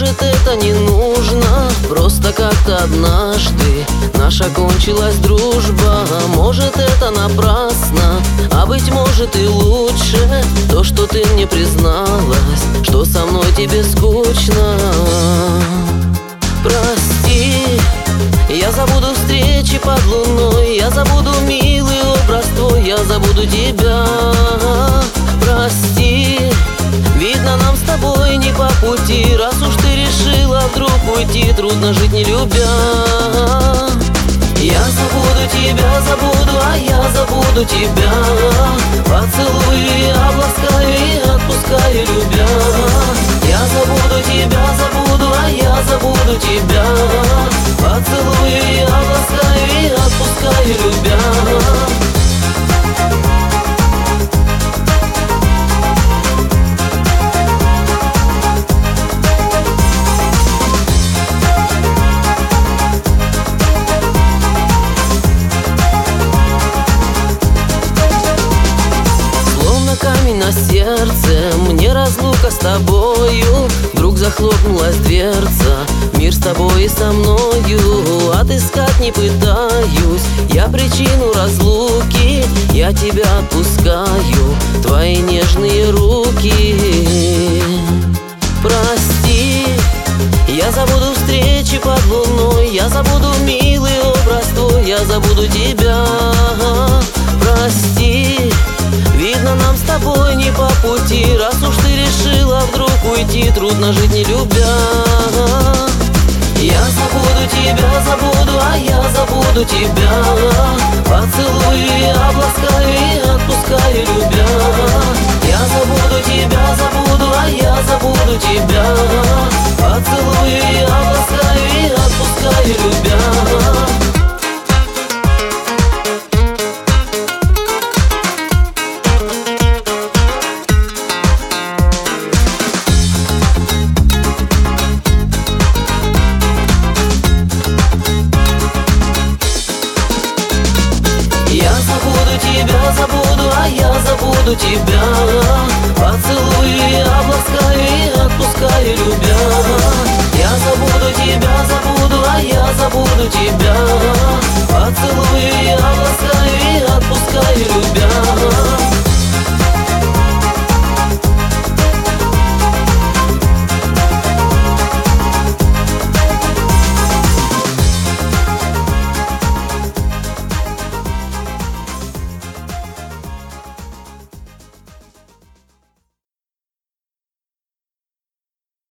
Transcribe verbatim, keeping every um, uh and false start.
может, это не нужно, просто как-то однажды наша кончилась дружба. Может, это напрасно, а быть может и лучше то, что ты мне призналась, что со мной тебе скучно. Прости, я забуду встречи под луной, я забуду милый образ твой, я забуду тебя. Прости, видно, нам с тобой не по пути, раз уж ты решила вдруг уйти, трудно жить не любя. Я забуду тебя, забуду, а я забуду тебя. Поцелуй, обласкаю и отпускаю, любя. Я забуду тебя, забуду, а я забуду тебя. Поцелуй, обласкаю и отпускаю, любя. Камень на сердце, мне разлука с тобою. Вдруг захлопнулась дверца, мир с тобой и со мною. Отыскать не пытаюсь я причину разлуки, я тебя отпускаю, твои нежные руки. Прости, я забуду встречи под луной, я забуду милый образ твой, я забуду тебя. Прости, видно, нам с тобой не по пути, раз уж ты решила вдруг уйти, трудно жить не любя. Я забуду тебя, забуду, а я забуду тебя. Поцелуй, обласкаю и отпускаю, любя. Я забуду тебя, забуду, а я забуду тебя. Поцелуй, обласкаю и отпускаю, любя. Я забуду тебя, забуду, а я забуду тебя. Поцелуй, обласкаю и отпускаю, любя. Я забуду тебя, забуду, а я забуду тебя. Поцелуй, обласкаю и отпускаю, любя.